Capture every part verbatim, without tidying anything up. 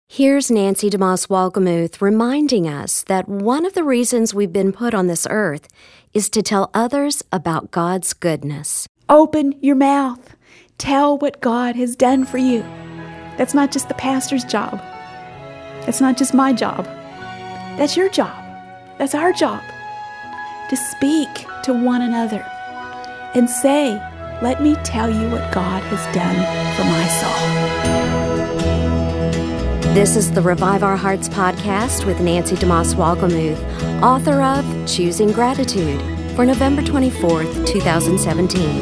Here's Nancy DeMoss Wolgemuth reminding us that one of the reasons we've been put on this earth is to tell others about God's goodness. Open your mouth. Tell what God has done for you. That's not just the pastor's job. That's not just my job. That's your job. That's our job. To speak to one another and say, let me tell you what God has done for my soul. This is the Revive Our Hearts podcast with Nancy DeMoss Wolgemuth, author of Choosing Gratitude, for November twenty-fourth, twenty seventeen.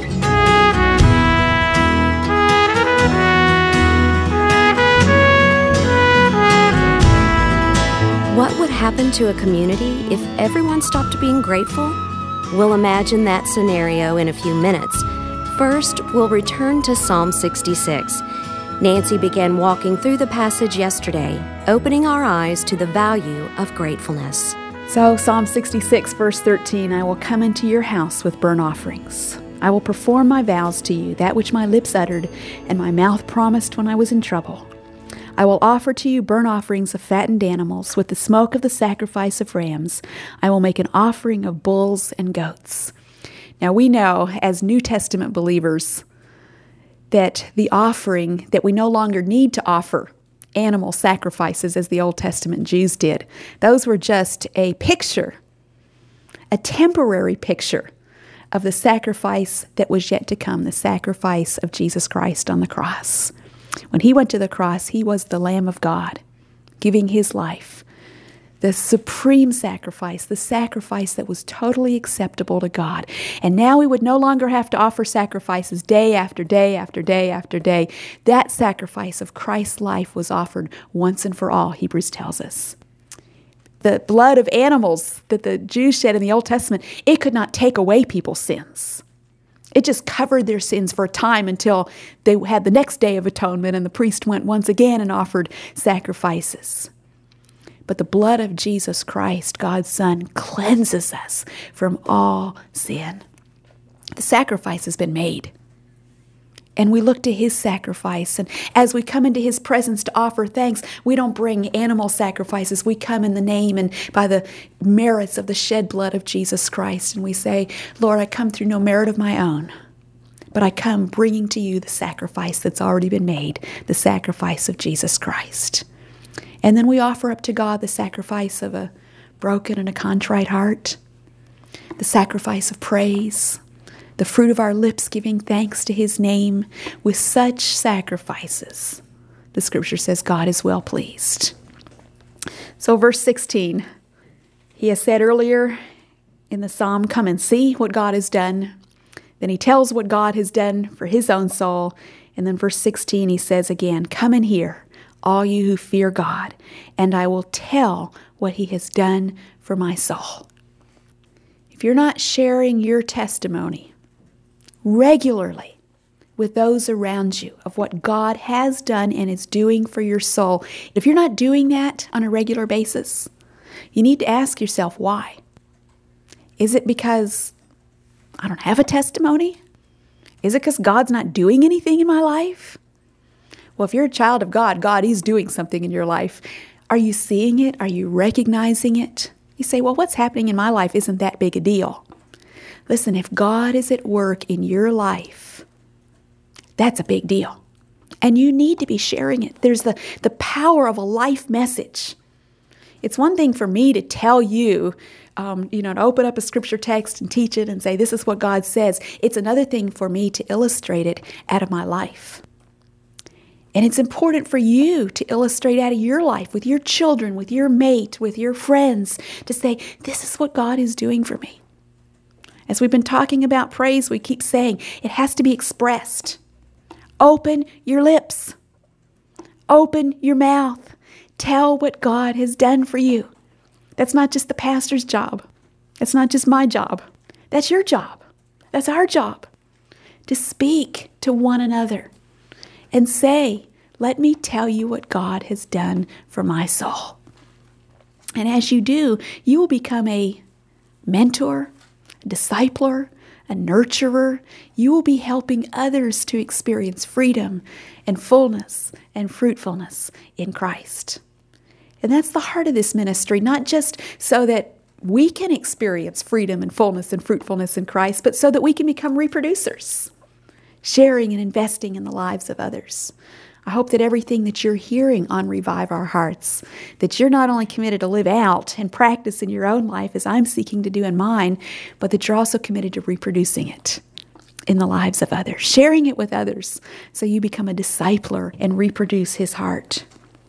What would happen to a community if everyone stopped being grateful? We'll imagine that scenario in a few minutes. First, we'll return to Psalm sixty-six. Nancy began walking through the passage yesterday, opening our eyes to the value of gratefulness. So, Psalm sixty-six, verse thirteen, I will come into your house with burnt offerings. I will perform my vows to you, that which my lips uttered and my mouth promised when I was in trouble. I will offer to you burnt offerings of fattened animals with the smoke of the sacrifice of rams. I will make an offering of bulls and goats. Now, we know as New Testament believers that the offering, that we no longer need to offer animal sacrifices as the Old Testament Jews did. Those were just a picture, a temporary picture of the sacrifice that was yet to come, the sacrifice of Jesus Christ on the cross. When he went to the cross, he was the Lamb of God, giving his life, the supreme sacrifice, the sacrifice that was totally acceptable to God. And now we would no longer have to offer sacrifices day after day after day after day. That sacrifice of Christ's life was offered once and for all, Hebrews tells us. The blood of animals that the Jews shed in the Old Testament, it could not take away people's sins. It just covered their sins for a time until they had the next day of atonement and the priest went once again and offered sacrifices. But the blood of Jesus Christ, God's Son, cleanses us from all sin. The sacrifice has been made. And we look to his sacrifice. And as we come into his presence to offer thanks, we don't bring animal sacrifices. We come in the name and by the merits of the shed blood of Jesus Christ. And we say, Lord, I come through no merit of my own, but I come bringing to you the sacrifice that's already been made, the sacrifice of Jesus Christ. And then we offer up to God the sacrifice of a broken and a contrite heart, the sacrifice of praise, the fruit of our lips giving thanks to his name. With such sacrifices, the scripture says God is well pleased. So verse sixteen, he has said earlier in the psalm, come and see what God has done. Then he tells what God has done for his own soul. And then verse sixteen, he says again, come and hear, all you who fear God, and I will tell what he has done for my soul. If you're not sharing your testimony regularly with those around you of what God has done and is doing for your soul, if you're not doing that on a regular basis, you need to ask yourself why. Is it because I don't have a testimony? Is it because God's not doing anything in my life? Well, if you're a child of God, God is doing something in your life. Are you seeing it? Are you recognizing it? You say, well, what's happening in my life isn't that big a deal. Listen, if God is at work in your life, that's a big deal. And you need to be sharing it. There's the, the power of a life message. It's one thing for me to tell you, um, you know, to open up a scripture text and teach it and say, this is what God says. It's another thing for me to illustrate it out of my life. And it's important for you to illustrate out of your life with your children, with your mate, with your friends, to say, this is what God is doing for me. As we've been talking about praise, we keep saying it has to be expressed. Open your lips. Open your mouth. Tell what God has done for you. That's not just the pastor's job. That's not just my job. That's your job. That's our job. To speak to one another and say, let me tell you what God has done for my soul. And as you do, you will become a mentor, a discipler, a nurturer. You will be helping others to experience freedom and fullness and fruitfulness in Christ. And that's the heart of this ministry, not just so that we can experience freedom and fullness and fruitfulness in Christ, but so that we can become reproducers, sharing and investing in the lives of others. I hope that everything that you're hearing on Revive Our Hearts, that you're not only committed to live out and practice in your own life as I'm seeking to do in mine, but that you're also committed to reproducing it in the lives of others, sharing it with others so you become a discipler and reproduce His heart.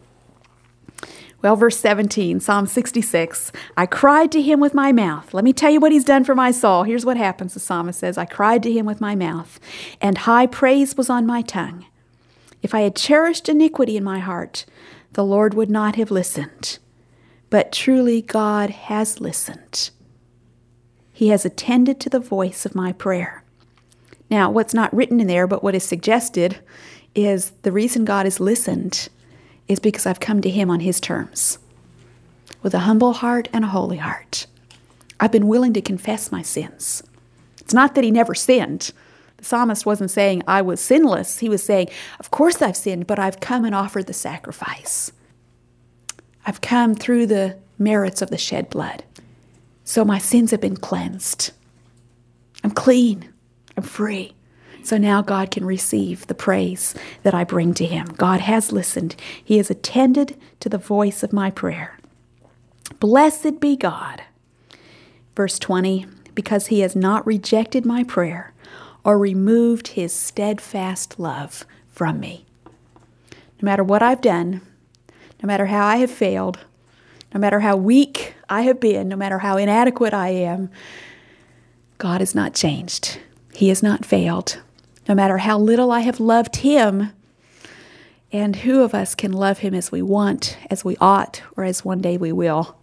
Well, verse seventeen, Psalm sixty-six, I cried to Him with my mouth. Let me tell you what He's done for my soul. Here's what happens, the psalmist says, I cried to Him with my mouth, and high praise was on my tongue. If I had cherished iniquity in my heart, the Lord would not have listened. But truly God has listened. He has attended to the voice of my prayer. Now, what's not written in there, but what is suggested, is the reason God has listened is because I've come to Him on His terms, with a humble heart and a holy heart. I've been willing to confess my sins. It's not that He never sinned. The psalmist wasn't saying I was sinless. He was saying, of course I've sinned, but I've come and offered the sacrifice. I've come through the merits of the shed blood. So my sins have been cleansed. I'm clean. I'm free. So now God can receive the praise that I bring to Him. God has listened. He has attended to the voice of my prayer. Blessed be God. Verse twenty, because He has not rejected my prayer or removed His steadfast love from me. No matter what I've done, no matter how I have failed, no matter how weak I have been, no matter how inadequate I am, God has not changed. He has not failed. No matter how little I have loved Him, and who of us can love Him as we want, as we ought, or as one day we will?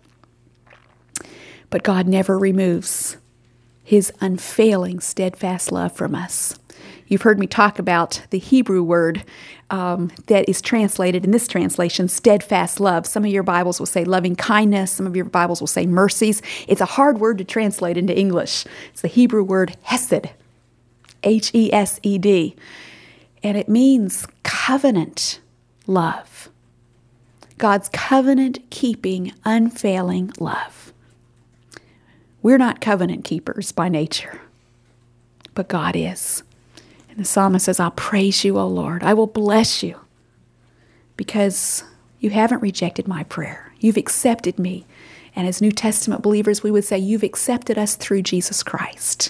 But God never removes His unfailing, steadfast love from us. You've heard me talk about the Hebrew word um, that is translated in this translation, steadfast love. Some of your Bibles will say loving kindness. Some of your Bibles will say mercies. It's a hard word to translate into English. It's the Hebrew word hesed, H E S E D. And it means covenant love. God's covenant-keeping, unfailing love. We're not covenant keepers by nature, but God is. And the psalmist says, I'll praise you, O Lord. I will bless you because you haven't rejected my prayer. You've accepted me. And as New Testament believers, we would say, you've accepted us through Jesus Christ.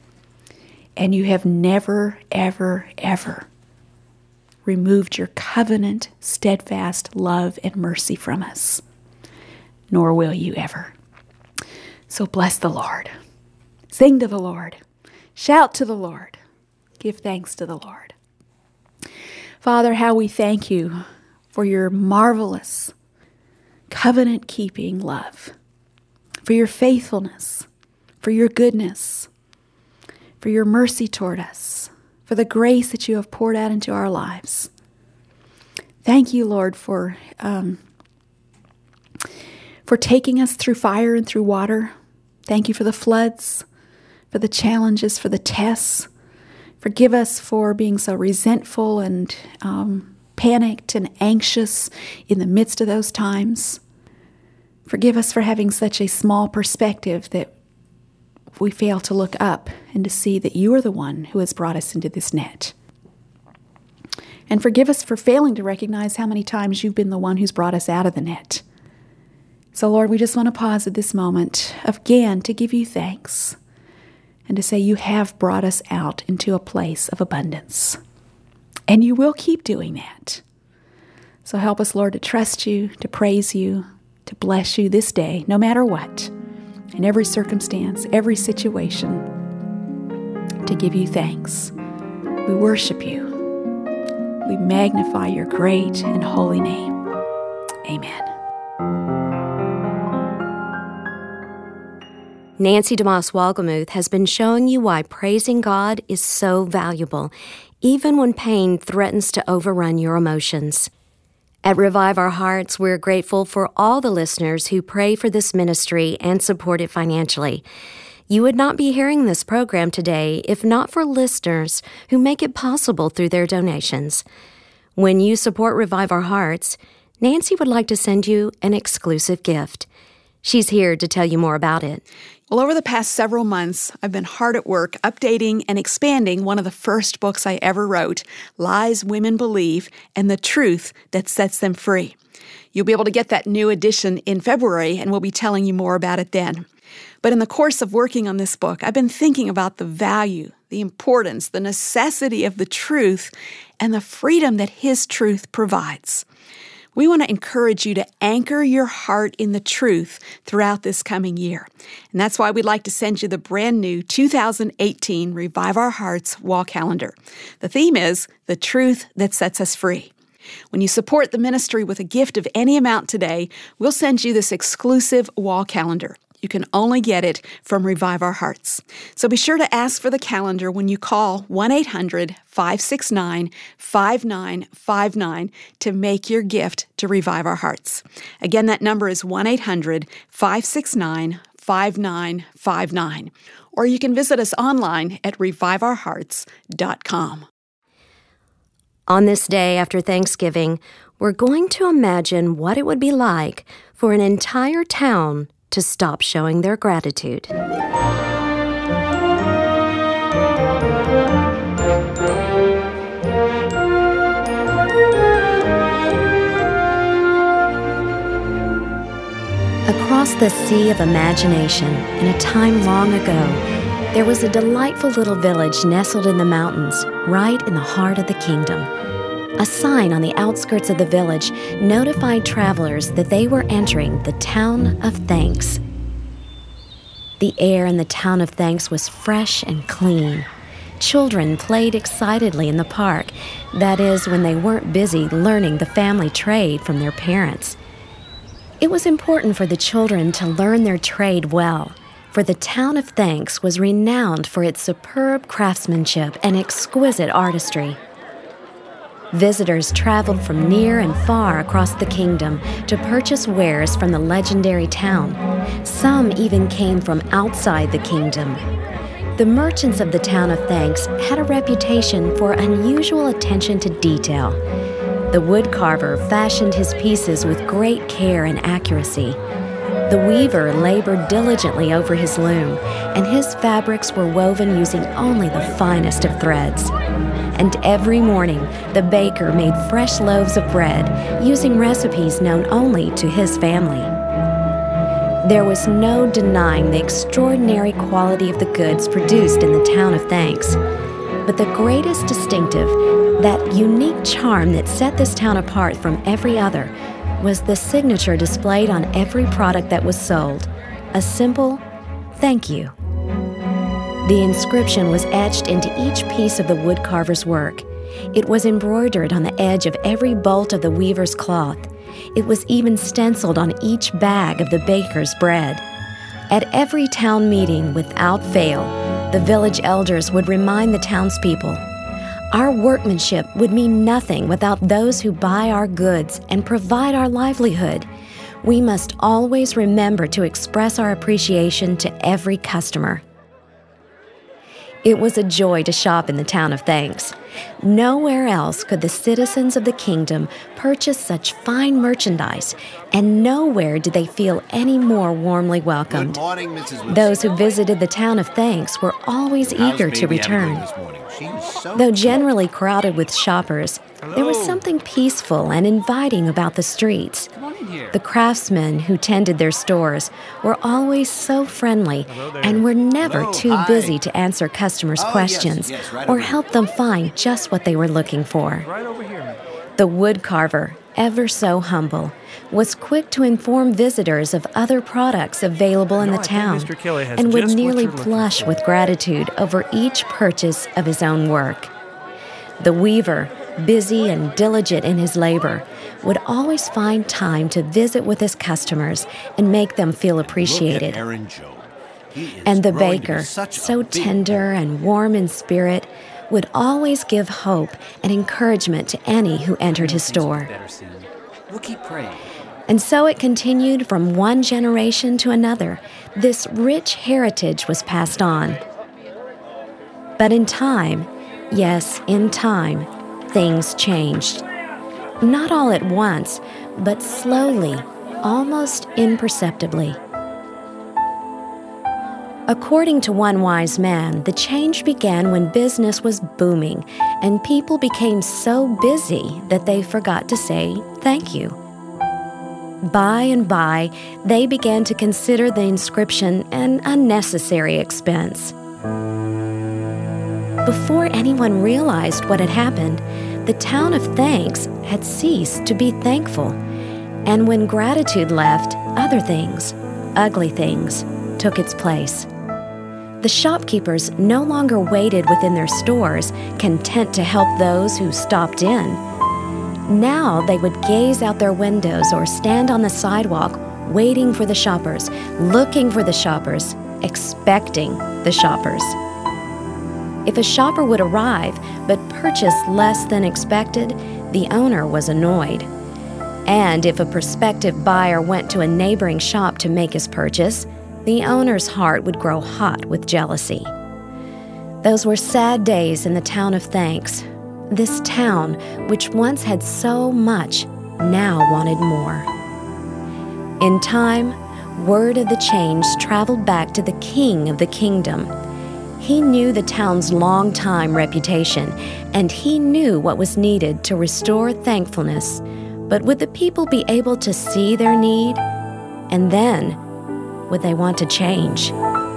And you have never, ever, ever removed your covenant, steadfast love and mercy from us, nor will you ever. So bless the Lord. Sing to the Lord. Shout to the Lord. Give thanks to the Lord. Father, how we thank you for your marvelous covenant-keeping love, for your faithfulness, for your goodness, for your mercy toward us, for the grace that you have poured out into our lives. Thank you, Lord, for um, for taking us through fire and through water. Thank you for the floods, for the challenges, for the tests. Forgive us for being so resentful and um, panicked and anxious in the midst of those times. Forgive us for having such a small perspective that we fail to look up and to see that you are the one who has brought us into this net. And forgive us for failing to recognize how many times you've been the one who's brought us out of the net. So, Lord, we just want to pause at this moment again to give you thanks and to say you have brought us out into a place of abundance. And you will keep doing that. So help us, Lord, to trust you, to praise you, to bless you this day, no matter what, in every circumstance, every situation, to give you thanks. We worship you. We magnify your great and holy name. Amen. Nancy DeMoss Wolgemuth has been showing you why praising God is so valuable, even when pain threatens to overrun your emotions. At Revive Our Hearts, we're grateful for all the listeners who pray for this ministry and support it financially. You would not be hearing this program today if not for listeners who make it possible through their donations. When you support Revive Our Hearts, Nancy would like to send you an exclusive gift. She's here to tell you more about it. Well, over the past several months, I've been hard at work updating and expanding one of the first books I ever wrote, Lies Women Believe and the Truth That Sets Them Free. You'll be able to get that new edition in February, and we'll be telling you more about it then. But in the course of working on this book, I've been thinking about the value, the importance, the necessity of the truth, and the freedom that His truth provides. We want to encourage you to anchor your heart in the truth throughout this coming year. And that's why we'd like to send you the brand new two thousand eighteen Revive Our Hearts Wall Calendar. The theme is The Truth That Sets Us Free. When you support the ministry with a gift of any amount today, we'll send you this exclusive wall calendar. You can only get it from Revive Our Hearts. So be sure to ask for the calendar when you call one eight hundred, five six nine, five nine five nine to make your gift to Revive Our Hearts. Again, that number is one eight hundred, five six nine, five nine five nine. Or you can visit us online at revive our hearts dot com. On this day after Thanksgiving, we're going to imagine what it would be like for an entire town to stop showing their gratitude. Across the sea of imagination, in a time long ago, there was a delightful little village nestled in the mountains, right in the heart of the kingdom. A sign on the outskirts of the village notified travelers that they were entering the Town of Thanks. The air in the Town of Thanks was fresh and clean. Children played excitedly in the park, that is, when they weren't busy learning the family trade from their parents. It was important for the children to learn their trade well, for the Town of Thanks was renowned for its superb craftsmanship and exquisite artistry. Visitors traveled from near and far across the kingdom to purchase wares from the legendary town. Some even came from outside the kingdom. The merchants of the Town of Thanks had a reputation for unusual attention to detail. The woodcarver fashioned his pieces with great care and accuracy. The weaver labored diligently over his loom, and his fabrics were woven using only the finest of threads. And every morning, the baker made fresh loaves of bread using recipes known only to his family. There was no denying the extraordinary quality of the goods produced in the Town of Thanks. But the greatest distinctive, that unique charm that set this town apart from every other, was the signature displayed on every product that was sold, a simple thank you. The inscription was etched into each piece of the woodcarver's work. It was embroidered on the edge of every bolt of the weaver's cloth. It was even stenciled on each bag of the baker's bread. At every town meeting, without fail, the village elders would remind the townspeople, our workmanship would mean nothing without those who buy our goods and provide our livelihood. We must always remember to express our appreciation to every customer. It was a joy to shop in the Town of Thanks. Nowhere else could the citizens of the kingdom purchase such fine merchandise, and nowhere did they feel any more warmly welcomed. Good morning, Missus Wilson. Those who visited the Town of Thanks were always How's eager to baby return. Abigail this morning? She's so Though generally crowded with shoppers, there was Hello. something peaceful and inviting about the streets. The craftsmen who tended their stores were always so friendly and were never Hello, too hi. busy to answer customers' Oh, yes, questions yes, right or over help them find just what they were looking for. Right over here. The woodcarver, ever so humble, was quick to inform visitors of other products available in No, the I think town Mister Kelly has and would just what nearly you're looking blush for. with gratitude over each purchase of his own work. The weaver, busy and diligent in his labor, would always find time to visit with his customers and make them feel appreciated. Look at Aaron Joe. He is And the growing to be baker, such a so big tender and warm in spirit, would always give hope and encouragement to any who entered his store. Better soon. We'll keep praying. And so it continued from one generation to another. This rich heritage was passed on. But in time, yes, in time, things changed. Not all at once, but slowly, almost imperceptibly. According to one wise man, the change began when business was booming and people became so busy that they forgot to say thank you. By and by, they began to consider the inscription an unnecessary expense. Before anyone realized what had happened, the town of thanks had ceased to be thankful. And when gratitude left, other things, ugly things, took its place. The shopkeepers no longer waited within their stores, content to help those who stopped in. Now they would gaze out their windows or stand on the sidewalk, waiting for the shoppers, looking for the shoppers, expecting the shoppers. If a shopper would arrive but purchase less than expected, the owner was annoyed. And if a prospective buyer went to a neighboring shop to make his purchase, the owner's heart would grow hot with jealousy. Those were sad days in the town of thanks. This town, which once had so much, now wanted more. In time, word of the change traveled back to the king of the kingdom. He knew the town's long-time reputation, and he knew what was needed to restore thankfulness. But would the people be able to see their need? And then, would they want to change?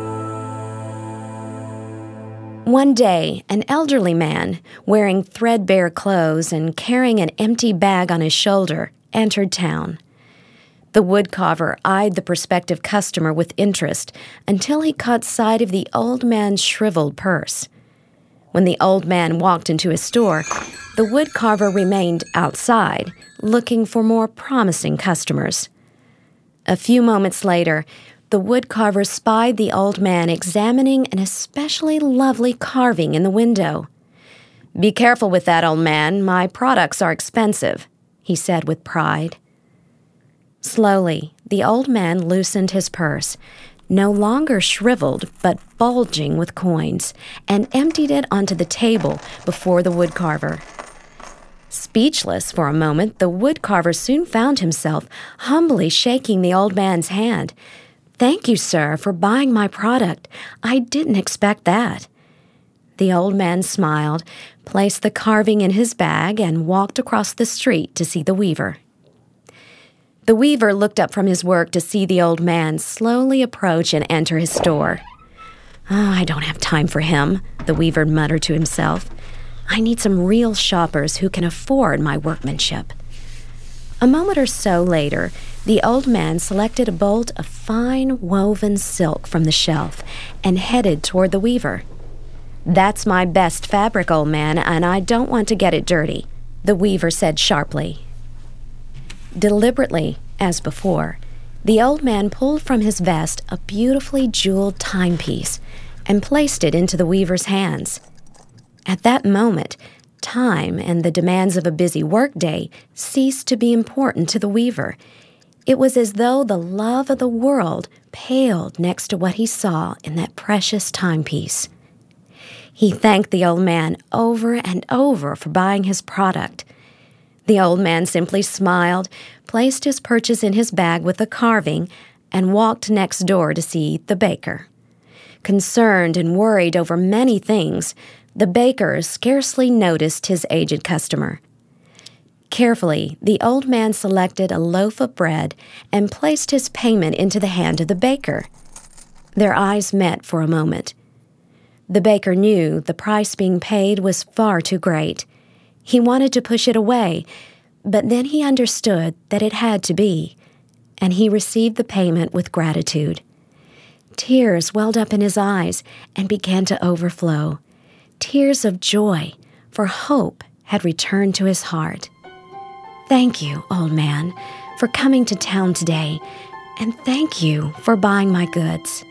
One day, an elderly man, wearing threadbare clothes and carrying an empty bag on his shoulder, entered town. The woodcarver eyed the prospective customer with interest until he caught sight of the old man's shriveled purse. When the old man walked into his store, the woodcarver remained outside, looking for more promising customers. A few moments later, the woodcarver spied the old man examining an especially lovely carving in the window. "Be careful with that, old man. My products are expensive," he said with pride. Slowly, the old man loosened his purse, no longer shriveled but bulging with coins, and emptied it onto the table before the woodcarver. Speechless for a moment, the woodcarver soon found himself humbly shaking the old man's hand. "Thank you, sir, for buying my product. I didn't expect that." The old man smiled, placed the carving in his bag, and walked across the street to see the weaver. The weaver looked up from his work to see the old man slowly approach and enter his store. "Oh, I don't have time for him," the weaver muttered to himself. "I need some real shoppers who can afford my workmanship." A moment or so later, the old man selected a bolt of fine woven silk from the shelf and headed toward the weaver. "That's my best fabric, old man, and I don't want to get it dirty," the weaver said sharply. Deliberately, as before, the old man pulled from his vest a beautifully jeweled timepiece and placed it into the weaver's hands. At that moment, time and the demands of a busy workday ceased to be important to the weaver. It was as though the love of the world paled next to what he saw in that precious timepiece. He thanked the old man over and over for buying his product. The old man simply smiled, placed his purchase in his bag with the carving, and walked next door to see the baker. Concerned and worried over many things, the baker scarcely noticed his aged customer. Carefully, the old man selected a loaf of bread and placed his payment into the hand of the baker. Their eyes met for a moment. The baker knew the price being paid was far too great. He wanted to push it away, but then he understood that it had to be, and he received the payment with gratitude. Tears welled up in his eyes and began to overflow. Tears of joy, for hope had returned to his heart. "Thank you, old man, for coming to town today, and thank you for buying my goods."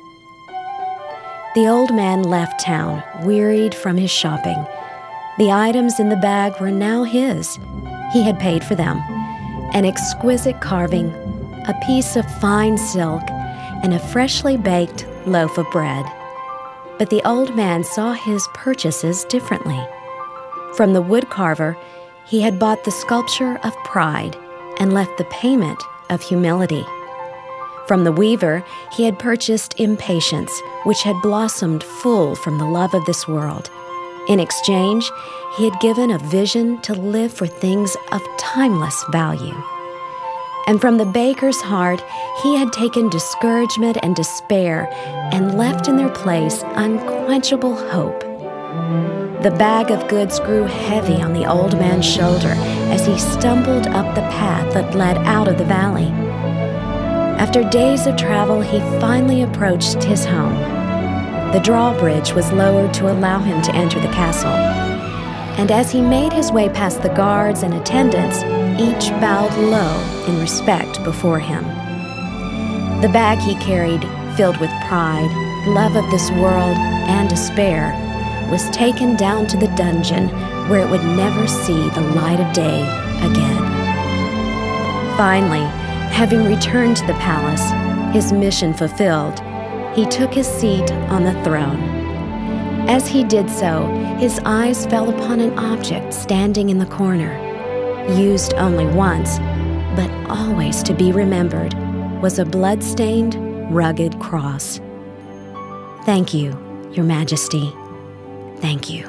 The old man left town, wearied from his shopping. The items in the bag were now his. He had paid for them, an exquisite carving, a piece of fine silk, and a freshly baked loaf of bread. But the old man saw his purchases differently. From the woodcarver, he had bought the sculpture of pride and left the payment of humility. From the weaver, he had purchased impatience, which had blossomed full from the love of this world. In exchange, he had given a vision to live for things of timeless value. And from the baker's heart, he had taken discouragement and despair and left in their place unquenchable hope. The bag of goods grew heavy on the old man's shoulder as he stumbled up the path that led out of the valley. After days of travel, he finally approached his home. The drawbridge was lowered to allow him to enter the castle. And as he made his way past the guards and attendants, each bowed low in respect before him. The bag he carried, filled with pride, love of this world, and despair, was taken down to the dungeon where it would never see the light of day again. Finally, having returned to the palace, his mission fulfilled, he took his seat on the throne. As he did so, his eyes fell upon an object standing in the corner. Used only once, but always to be remembered, was a blood-stained, rugged cross. Thank you, Your Majesty. Thank you.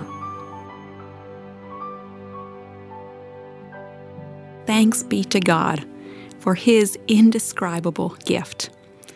Thanks be to God for His indescribable gift.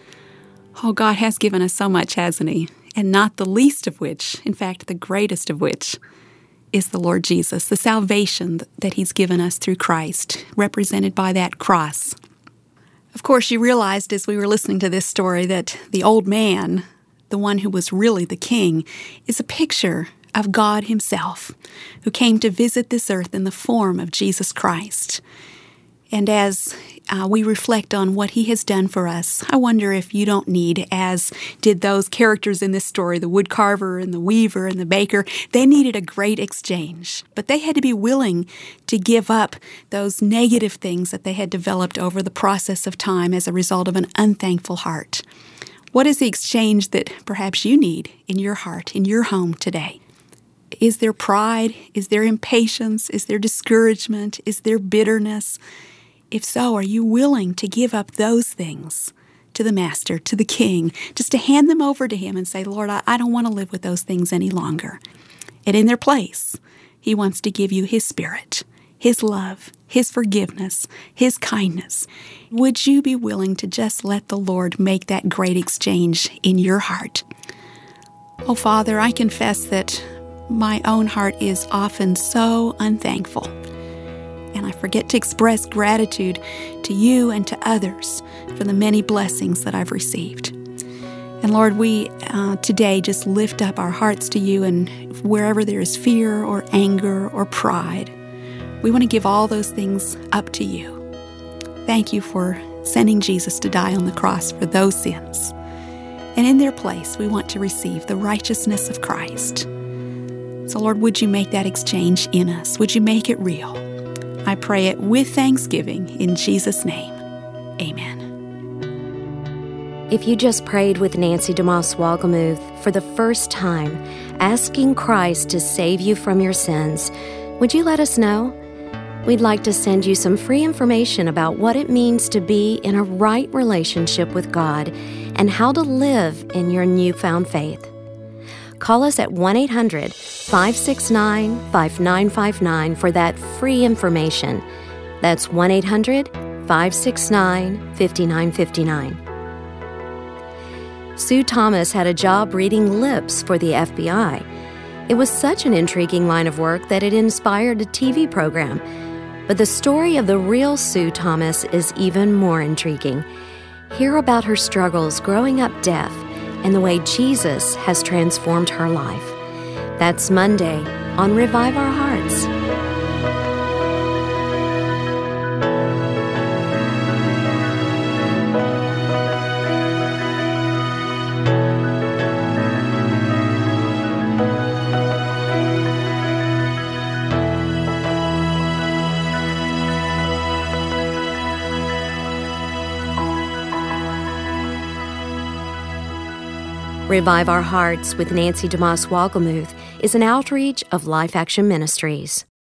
Oh, God has given us so much, hasn't He? And not the least of which, in fact, the greatest of which, is the Lord Jesus, the salvation that He's given us through Christ, represented by that cross. Of course, you realized as we were listening to this story that the old man, the one who was really the king, is a picture of God Himself, who came to visit this earth in the form of Jesus Christ. And as uh, we reflect on what He has done for us, I wonder if you don't need, as did those characters in this story, the woodcarver and the weaver and the baker, they needed a great exchange. But they had to be willing to give up those negative things that they had developed over the process of time as a result of an unthankful heart. What is the exchange that perhaps you need in your heart, in your home today? Is there pride? Is there impatience? Is there discouragement? Is there bitterness? If so, are you willing to give up those things to the Master, to the King, just to hand them over to Him and say, Lord, I, I don't want to live with those things any longer. And in their place, He wants to give you His Spirit, His love, His forgiveness, His kindness. Would you be willing to just let the Lord make that great exchange in your heart? Oh, Father, I confess that my own heart is often so unthankful, and I forget to express gratitude to you and to others for the many blessings that I've received. And Lord, we uh, today just lift up our hearts to you, and wherever there is fear or anger or pride, we want to give all those things up to you. Thank you for sending Jesus to die on the cross for those sins. And in their place, we want to receive the righteousness of Christ. So Lord, would you make that exchange in us? Would you make it real? I pray it with thanksgiving in Jesus' name. Amen. If you just prayed with Nancy DeMoss Wolgemuth for the first time, asking Christ to save you from your sins, would you let us know? We'd like to send you some free information about what it means to be in a right relationship with God and how to live in your newfound faith. Call us at one eight hundred, five six nine, five nine five nine for that free information. That's one eight hundred, five six nine, five nine five nine. Sue Thomas had a job reading lips for the F B I. It was such an intriguing line of work that it inspired a T V program. But the story of the real Sue Thomas is even more intriguing. Hear about her struggles growing up deaf and the way Jesus has transformed her life. That's Monday on Revive Our Hearts. Revive Our Hearts with Nancy DeMoss Wolgemuth is an outreach of Life Action Ministries.